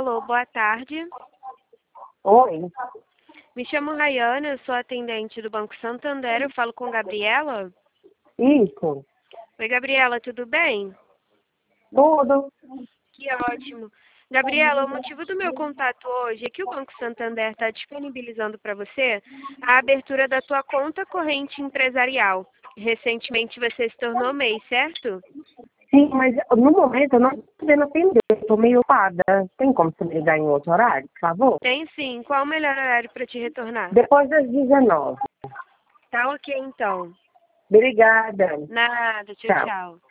Alô, boa tarde. Oi, Me chamo Rayana, eu sou atendente do Banco Santander, eu falo com Gabriela. isso, Oi, Gabriela, tudo bem? tudo. Que ótimo. Gabriela, o motivo do meu contato hoje é que o Banco Santander está disponibilizando para você a abertura da tua conta corrente empresarial. Recentemente você se tornou MEI, certo? Sim, mas no momento eu não estou podendo atender, eu estou meio ocupada. Tem como você me ligar em outro horário, por favor? Tem sim. Qual o melhor horário para te retornar? Depois das 19. Tá ok, então. Obrigada. Nada. Tchau, Tchau. tchau.